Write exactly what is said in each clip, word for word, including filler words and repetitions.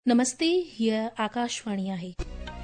नमस्ते, हीअ आकाशवाणी आहे।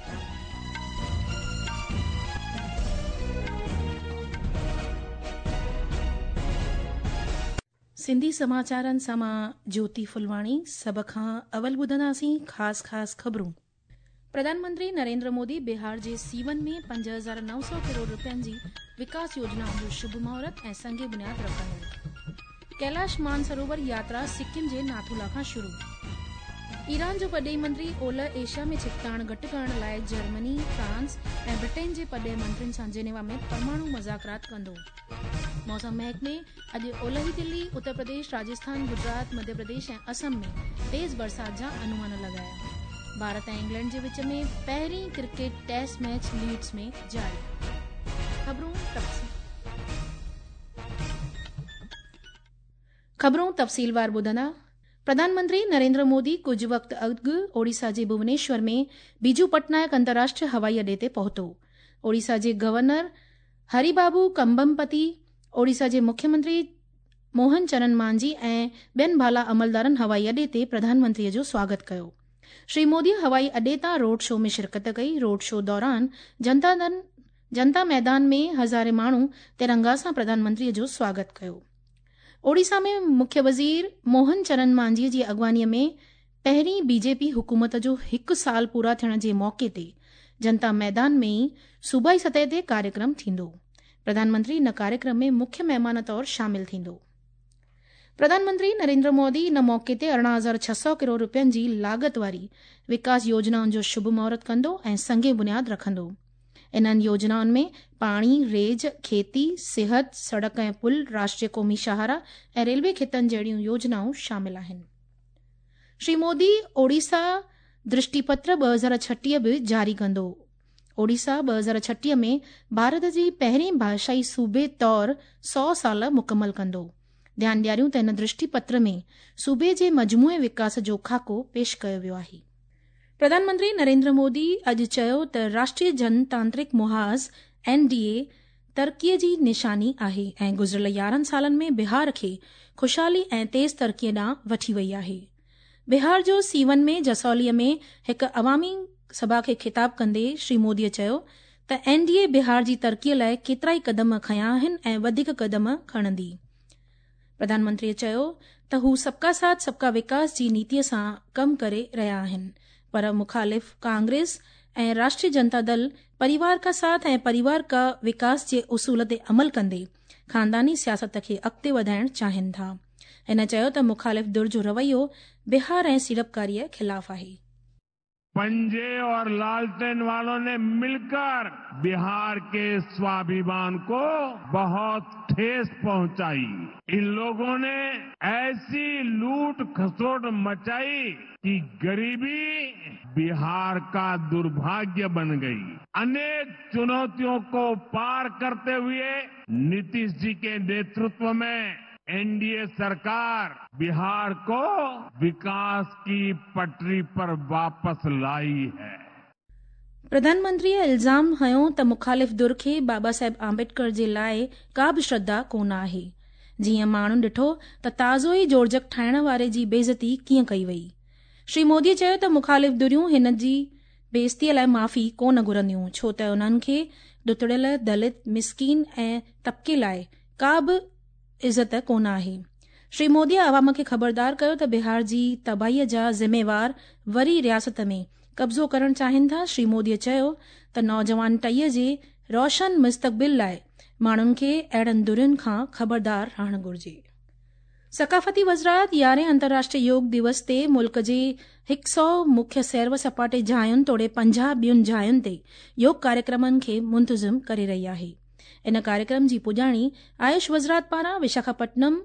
सिंधी समाचारनि सां मां ज्योति फुलवाणी। सभ खां अवल ॿुधंदासीं ख़ासि ख़ासि ख़बरूं। प्रधानमंत्री नरेंद्र मोदी बिहार जे सीवन में पंज हज़ार नव सौ करोड़ रुपयनि जी विकास योजनाउनि जो शुभ मुहूर्त ऐं संगे बुनियाद रखंदो। कैलाश मानसरोवर यात्रा सिक्किम जे नाथुला खां शुरू। ईरान जो परॾेही मंत्री ओलह एशिया में छिकताण घटि करण लाइ जर्मनी, फ्रांस ऐं ब्रिटेन जे परॾेही मंत्रियुनि सां जिनेवा में परमाणु मुज़ाकरात कंदो। मौसम महकमे अॼु ओलही दिल्ली, उत्तर प्रदेश, राजस्थान, गुजरात, मध्य प्रदेश ऐं असम में तेज़ बरसात जा अनुमान लॻाया। भारत ऐं इंग्लैंड जे विच में पहिरीं क्रिकेट टेस्ट मैच लीड्स में जारी। ख़बरूं तफ़सील ख़बरूं तफ़सीलवार ॿुधंदा। प्रधानमंत्री नरेंद्र मोदी कुझु वक़्तु अॻु ओडिशा जे भुवनेश्वर में बीजू पटनायक अंतर्राष्ट्रीय हवाई अॾे ते पहुतो। ओडिशा जे गवर्नर हरिबाबू कंबमपति, ओडिशा जे मुख्यमंत्री मोहन चरण मांझी ऐं ॿियनि भाला अमलदारनि हवाई अॾे ते प्रधानमंत्रीअ जो स्वागत कयो। श्री मोदी हवाई अॾे तां रोड शो में शिरकत कई। रोड शो दौरान जनता दन जनता मैदान में हज़ारे माण्हू तिरंगा सां प्रधानमंत्रीअ जो स्वागत कयो। ओडिशा में मुख्य वज़ीर मोहन चरण मांझीअ जी अॻवानीअ में पहिरीं बीजेपी हुकूमत जो हिकु साल पूरा थियण जे मौके ते जनता मैदान में ई सूबाई सतह ते कार्यक्रम थींदो। प्रधानमंत्री इन कार्यक्रम में मुख्य महिमान तौर शामिल थींदो। प्रधानमंत्री नरेंद्र मोदी इन मौके ते अरिड़हं हज़ार छह सौ करोड़ रुपयनि जी लागत वारी विकास योजनाउनि जो शुभ मुहूर्त कंदो ऐं संगे बुनियाद रखंदो। इन्हनि योजनाउनि में पाणी, रेज, खेती, सिहत, सड़क ऐं पुल, राष्ट्रीय क़ौमी शाहरा ऐं रेलवे खितनि जहिड़ियूं योजनाऊं शामिल आहिनि। श्री मोदी ओडिशा दृष्टिपत्र ॿ हज़ार छटीह बि जारी कंदो। ओडिशा ॿ हज़ार छटीह में भारत जी पहिरीं भाषाई सूबे तौर सौ साल मुकमल कंदो। ध्यानु ॾियारियूं त इन दृष्टिपत्र में सूबे जे मजमूए विकास जो खाको पेश कयो वियो आहे। प्रधानमंत्री नरेंद्र मोदी अॼु चयो त राष्ट्रीय जनतांत्रिक मुहाज़ एन डी ए तरक़ीअ जी निशानी आहे ऐं गुज़िरियल यारहं सालनि में बिहार खे खुशहाली ऐं तेज़ तरक़ीअ ॾांहुं वठी वई आहे। बिहार जो सीवन में जसौलीअ में हिकु अवामी सभा खे ख़िताब कंदे श्री मोदीअ चयो त एन डी ए बिहार जी तरक़ीअ लाइ केतिरा ई क़दम खंया आहिनि ऐं वधीक क़दम खणंदी। प्रधानमंत्रीअ चयो त हू सबका साथ सबका विकास जी नीतिअ सां कमु करे रहिया आहिनि, पर मुखालिफ़ कांग्रेस ऐं राष्ट्रीय जनता दल परिवार का साथ ऐं परिवार का विकास जे उसूल ते अमल कंदे खानदानी सियासत खे अॻिते वधाइण चाहिनि था। हिन चयो त मुखालिफ़ धुर जो रवैयो बिहार ऐं सीड़पकारीअ खिलाफ़ आहे। पंजे और लालटेन वालों ने मिलकर बिहार के स्वाभिमान को बहुत ठेस पहुंचाई। इन लोगों ने ऐसी लूट खसोट मचाई कि गरीबी बिहार का दुर्भाग्य बन गई। अनेक चुनौतियों को पार करते हुए नीतीश जी के नेतृत्व में एन डी ए सरकार बिहार को विकास की पटरी पर वापस लाई है। प्रधानमंत्रीअ इल्ज़ाम हयो त मुखालिफ़ धुर खे बाबा साहेब आम्बेडकर जे लाइ का बि श्रद्धा कोन आहे। जीअं माण्हुनि ॾिठो त ताज़ो ई जोड़जक ठाहिण वारे जी बेइज़ती कीअं कई वई। श्री मोदीअ चयो त मुखालिफ़ धुरियूं हिन जी बेइज़तीअ लाइ माफ़ी कोन घुरंदियूं, छो त उन्हनि खे ॾुतड़ियल, दलित, मिसकीन ऐं तबिके लाइ का बि इज़त कोन आहे। श्री मोदीअ अवाम खे ख़बरदार कयो त बिहार जी तबाहीअ जा ज़िम्मेवार वरी रियासत में कब्ज़ो करणु चाहिनि था। श्री मोदीअ चयो त नौजवान टईअ जे रोशन मुस्तक़बिल लाइ माण्हुनि खे अहिड़नि धुरियुनि खां ख़बरदार रहणु घुर्जे। सकाफ़ती वज़रात यारहें अंतर्राष्ट्रीय योग दिवस ते मुल्क जे हिकु सौ मुख्य सैर व सपाटे जायुनि तोड़े पंजाह ॿियुनि जायुनि ते योग कार्यक्रमनि खे मुंतज़िम करे रही आहे। इन कार्यक्रम जी पुॼाणी आयुष वज़रात पारां विशाखापट्टनम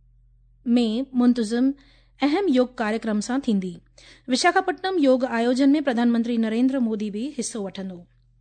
में मुंतज़िम अहम योग कार्यक्रम सां थींदी। विशाखापट्टनम योग आयोजन में प्रधानमंत्री नरेंद्र मोदी बि हिस्सो वठंदो।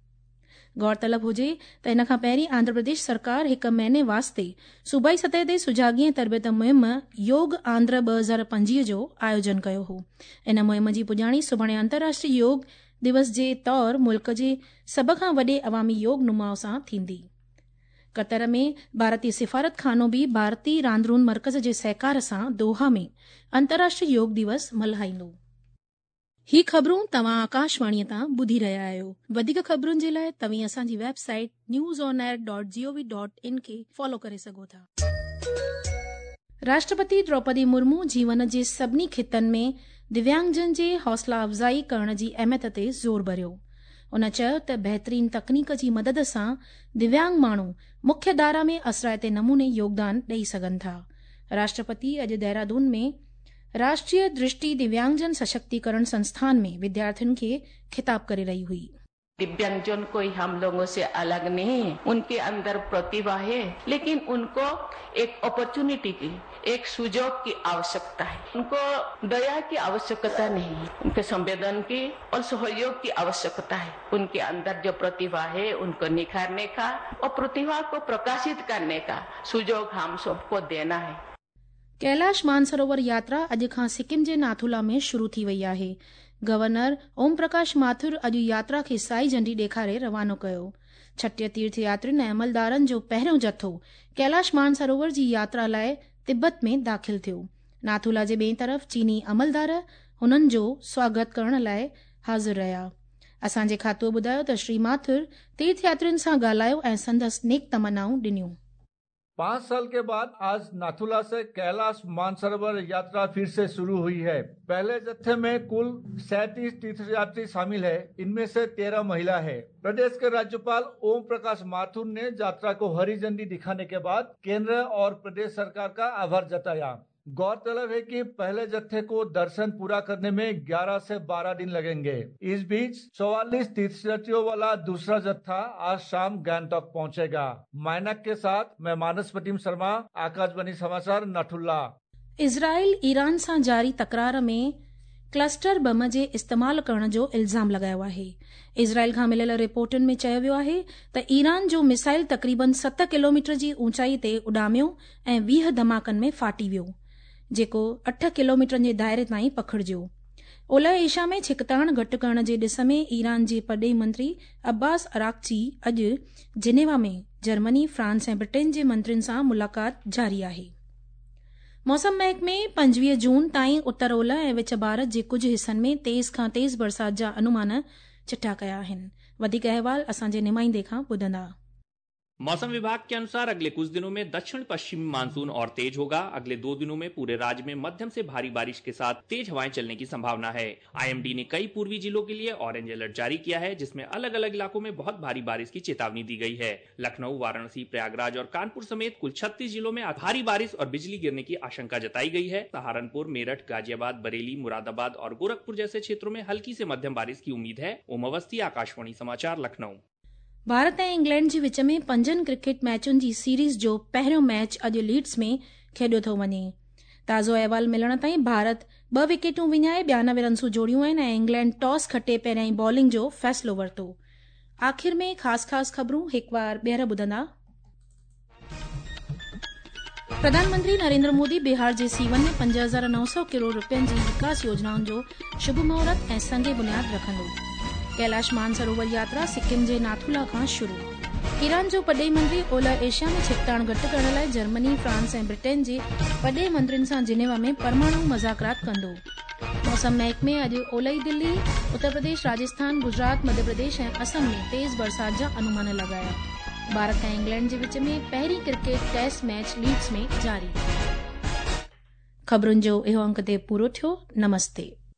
गौरतलब हुजे त इन खां पहिरीं आंध्र प्रदेश सरकार हिकु महीने वास्ते सूबाई सतह ते सुजाॻीअ तरबियत मुहिम योग आंध्र ॿ हज़ार पंजवीह जो आयोजन कयो हो। इन मुहिम जी पुॼाणी सुभाणे अंतर्राष्ट्रीय योग दिवस जे तौर मुल्क जे सभ खां वॾे अवामी योग नुमाउ सां थींदी। कतर में भारतीय सिफारत खानो भी भारतीय रांदरून मर्कज़ जे सहकार सां दोहा में अंतर्राष्ट्रीय योग दिवस मल्हाईंदो। ही ख़बरूं तव्हां आकाशवाणीअ तां ॿुधी रहिया आहियो। वधीक ख़बरुनि जे लाइ तव्हीं असांजी website news on air dot gov dot in खे फॉलो करे सघो था। राष्ट्रपति द्रौपदी मुर्मू जीवन जे सभिनी खितनि में दिव्यांगजन जे हौसला अफ़ज़ाई करण जी अहमियत ते ज़ोर भरियो। उन चयो त बहितरीन तकनीक जी मदद सां दिव्यांग माण्हू मुख्य धारा में असरायते नमूने योगदान ॾेई सघनि था। राष्ट्रपति अॼु देहरादून में राष्ट्रीय दृष्टि दिव्यांगजन सशक्तिकरण संस्थान में विद्यार्थियों के खिताब करे रही हुई। दिव्यांगजन कोई हम लोगों से अलग नहीं है, उनके अंदर प्रतिभा है, लेकिन उनको एक अपॉर्चुनिटी की, एक सुजोग की आवश्यकता है। उनको दया की आवश्यकता नहीं है, उनके संवेदन की और सहयोग की आवश्यकता है। उनके अंदर जो प्रतिभा है उनको निखारने का और प्रतिभा को प्रकाशित करने का सुजोग हम सबको देना है। कैलाश मानसरोवर यात्रा अॼु खां सिक्किम जे नाथुला में शुरू थी वई आहे। गवर्नर ओम प्रकाश माथुर अॼु यात्रा खे साई झंडी ॾेखारे रवानो कयो। छटीह तीर्थयात्रियुनि ऐं अमलदारनि जो पहिरियों जथो कैलाश मानसरोवर जी यात्रा लाइ तिब्बत में दाख़िल थियो। नाथुला जे ॿिए तरफ़ चीनी अमलदार हुननि जो स्वागत करण लाइ हाज़िर रहिया। असांजे खातो ॿुधायो त श्री माथुर तीर्थयात्रियुनि सां ॻाल्हायो ऐं संदसि नेक तमन्नाऊं ॾिनियूं। पाँच साल के बाद आज नाथुला से कैलाश मानसरोवर यात्रा फिर से शुरू हुई है। पहले जत्थे में कुल सैंतीस तीर्थयात्री शामिल है, इनमें से तेरह महिला है। प्रदेश के राज्यपाल ओम प्रकाश माथुर ने यात्रा को हरी झंडी दिखाने के बाद केंद्र और प्रदेश सरकार का आभार जताया। गौरतलब है कि पहले जत्थे को दर्शन पूरा करने में ग्यारह से बारह दिन लगेंगे। इस बीच चौवालीस तीर्थयात्रियों वाला दूसरा जत्था आज शाम गैंगटॉक पहुंचेगा। माइनक के साथ मैं मानस प्रतिम शर्मा, आकाशवाणी समाचार, नाथुला। इज़राइल ईरान सां जारी तकरार में क्लस्टर बम जे इस्तेमाल करण जो इल्ज़ाम लगायो आहे। इज़राइल खां मिलियल रिपोर्टुनि में चयो वियो आहे त ईरान जो मिसाइल तक़रीबन सत किलोमीटर जी ऊचाई ते उॾामियो ऐं वीह धमाकनि में फाटी वियो, जेको अठ किलोमीटर जे दायरे ताईं पखिड़िजियो। ओलह एशिया में छिकताण घटि करण जे ॾिस में ईरान जे परॾेही मंत्री अब्बास अराक्ची अॼु जिनेवा में जर्मनी, फ्रांस ऐं ब्रिटेन जे मंत्रियुनि सां मुलाक़ात जारी आहे। मौसम महकमे पंजवीह जून ताईं उत्तर ओलह ऐं विच भारत जे कुझु हिसनि में तेज़ खां तेज़ बरसात जा अनुमान चिठा कया आहिनि। वधीक अहवाल असांजे नुमाइंदे खां ॿुधंदा। मौसम विभाग के अनुसार अगले कुछ दिनों में दक्षिण पश्चिमी मानसून और तेज होगा। अगले दो दिनों में पूरे राज्य में मध्यम से भारी बारिश के साथ तेज हवाएं चलने की संभावना है। आईएमडी ने कई पूर्वी जिलों के लिए ऑरेंज अलर्ट जारी किया है, जिसमें अलग अलग इलाकों में बहुत भारी बारिश की चेतावनी दी गई है। लखनऊ, वाराणसी, प्रयागराज और कानपुर समेत कुल छत्तीस जिलों में भारी बारिश और बिजली गिरने की आशंका जताई गई है। सहारनपुर, मेरठ, गाजियाबाद, बरेली, मुरादाबाद और गोरखपुर जैसे क्षेत्रों में हल्की से मध्यम बारिश की उम्मीद है। ओम अवस्थी, आकाशवाणी समाचार, लखनऊ। भारत ऐं इंग्लैंड जे विच में पंजनि क्रिकेट मैचुनि जी सीरीज़ जो पहिरियों मैच अॼु लीड्स में खेॾियो थो वञे। ताज़ो अहवाल मिलण ताईं भारत ॿ विकेटूं विञाए ॿियानवे रन्सूं जोड़ियूं आहिनि ऐं इंग्लैंड टॉस खटे पहिरियां बॉलिंग जो फ़ैसिलो वरितो। आख़िर में ख़ासि ख़ासि ख़बरूं हिकु बार ॿीहर ॿुधंदा। प्रधानमंत्री नरेंद्र मोदी बिहार जे सीवन में पंज हज़ार नौ सौ करोड़ रुपयनि जी विकास योजनाउनि जो शुभ मुहूर्त ऐं संगे बुनियाद रखंदो। कैलाश मानसरोवर यात्रा सिक्किम जे नाथुला खां शुरू। ईरान जो परॾेही मंत्री ओलह एशिया में छिकताण घटि करण लाइ जर्मनी, फ्रांस ऐं ब्रिटेन जे परॾेही मंत्रियुनि सां जिनेवा में परमाणु मज़ाकरात कंदो। मौसम महकमे अॼु ओलही दिल्ली, उत्तर प्रदेश, राजस्थान, गुजरात, मध्य प्रदेश ऐं असम में तेज़ बरसात जा अनुमान लॻाया। भारत ऐं इंग्लैंड जे विच में पहिरीं क्रिकेट टेस्ट मैच लीड्स में जारी। ख़बरुनि जो इहो अंक ते पूरो थियो। नमस्ते।